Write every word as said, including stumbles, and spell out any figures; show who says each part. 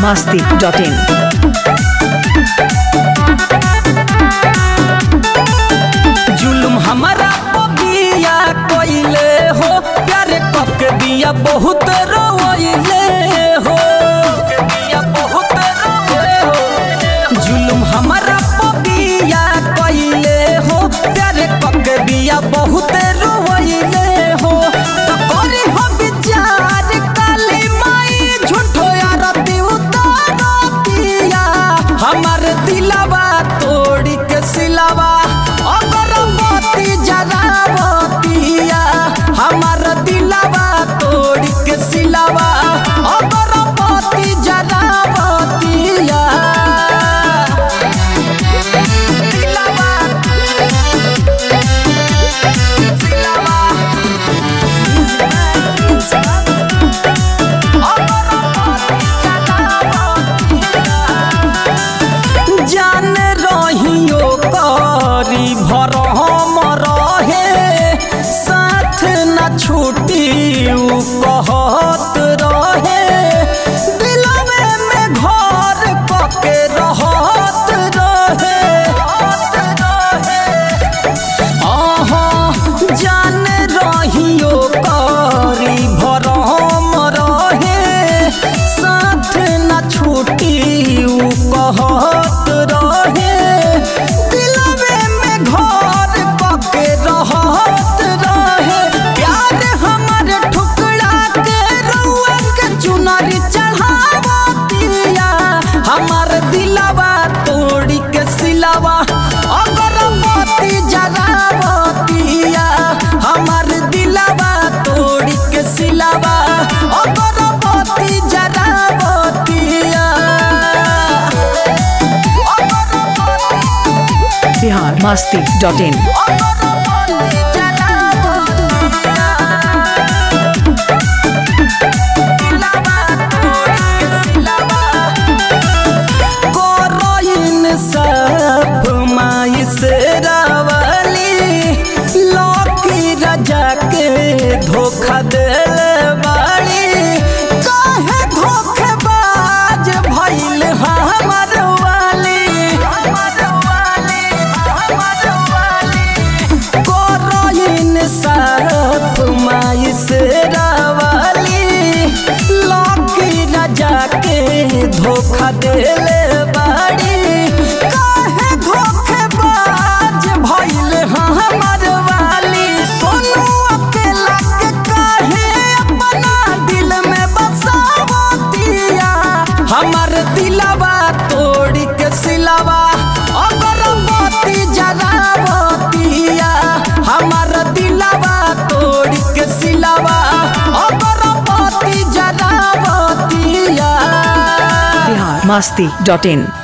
Speaker 1: masti dot in.
Speaker 2: जुल्म हमारा बिया कोइले हो प्यार कके बिया बहुत रोइले हो बिया बहुत रोइले हो जुल्म हमारा बिया कोइले हो प्यार कके बिया बहुत रोइले हो तो करी हो विचार काली माई झूठो यार दी उतारतिया हमार दिलवा तोड़ के सिलवा जरावतिया हमार दिलवा तोड़ के सिलवा अगरबत्ती जरावतिया दिलवा सिलवा जान रहियो करी भर छुट्टी कहत रहे दिलवे में घर पके रहत रहे आहा जान रहियो करी भरम रहे साथ न छुट्टी कहत रहे दिलवे में घर पके रहत रहे हमार दिलवा तोड़ के सिलवा अगरबत्ती जरावतिया हमार दिलवा तोड़ के सिलवा अगरबत्ती जरावतिया
Speaker 1: Bihar masti dot in.
Speaker 2: धोखा देले बाड़ी काहे धोखेबाज भइल हमर वाली हमर वाली हमर वाली कोरोइन साथ माई से रावाली लकी राजा के धोखा देले बाड़ी काहे धोखेबाज भइल हमर वाली सोनू हमार दिलवा तोड़ के सिलवा अगरबत्ती जरावतिया हमार दिलवा तोड़ के सिलवा अगरबत्ती जरावतिया
Speaker 1: Bihar masti dot in.